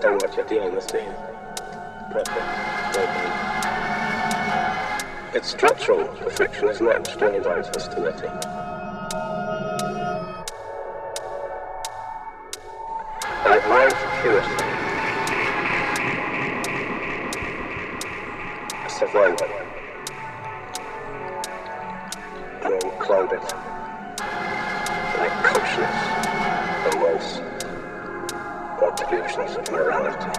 understand what you're dealing with, do you? Perfect. Okay. It's structural. Perfection is matched only by its hostility. I admire purity. A survivor. An unclouded. Like conscience. The most. Or delusions of morality.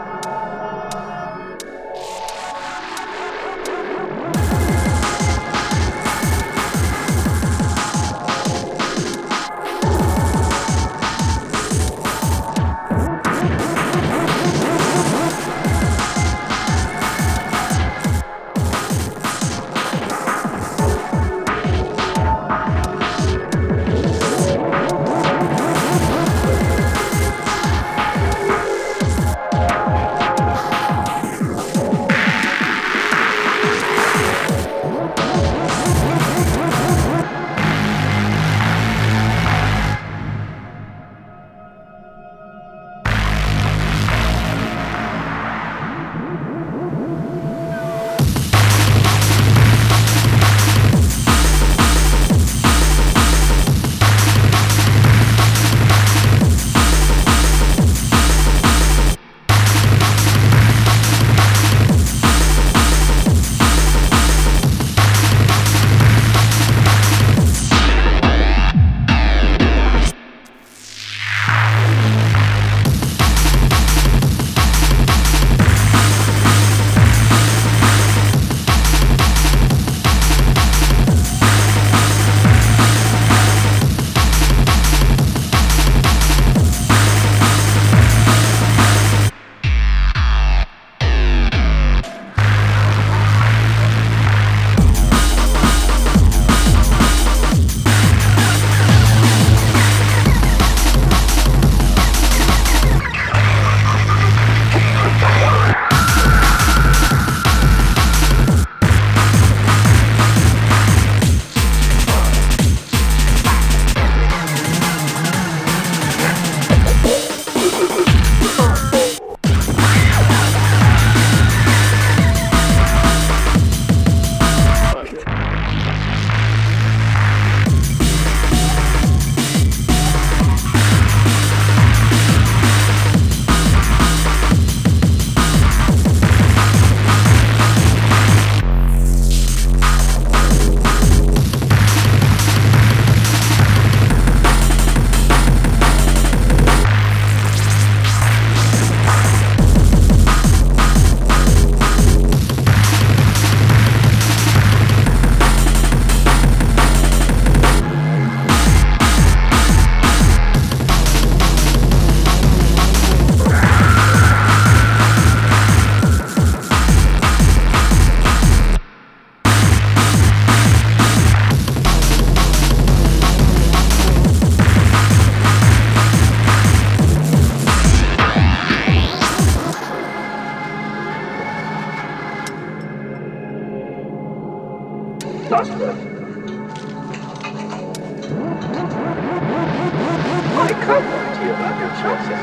I can't lie to you about your choices.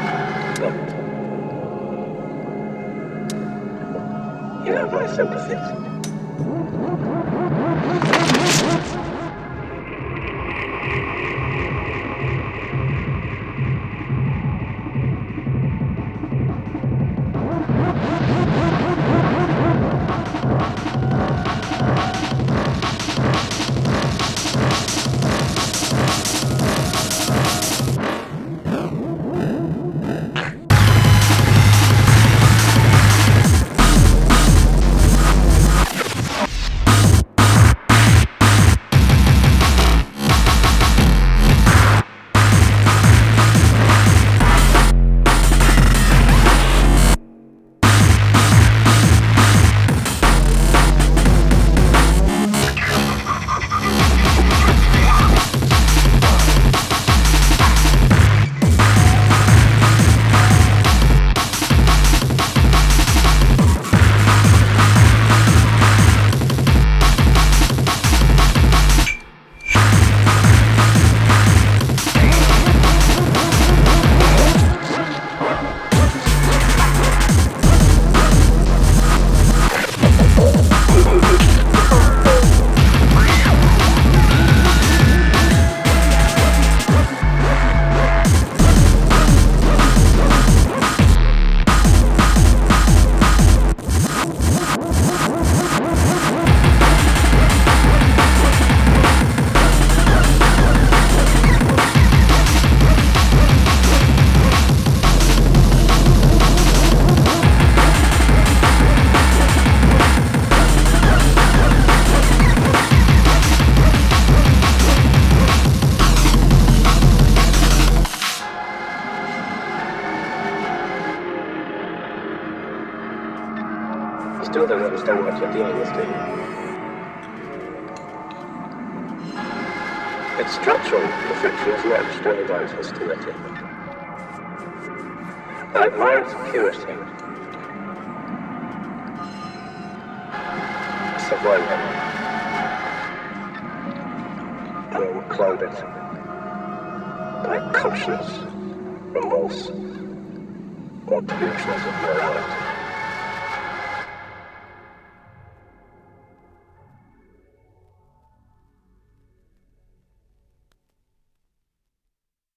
But you have my sympathies. feeling this, do you? It's structural. The friction is not destroyed by its hostility. I admire its purity. Sublime. And I will clothe it by conscience, remorse, or delusions of morality.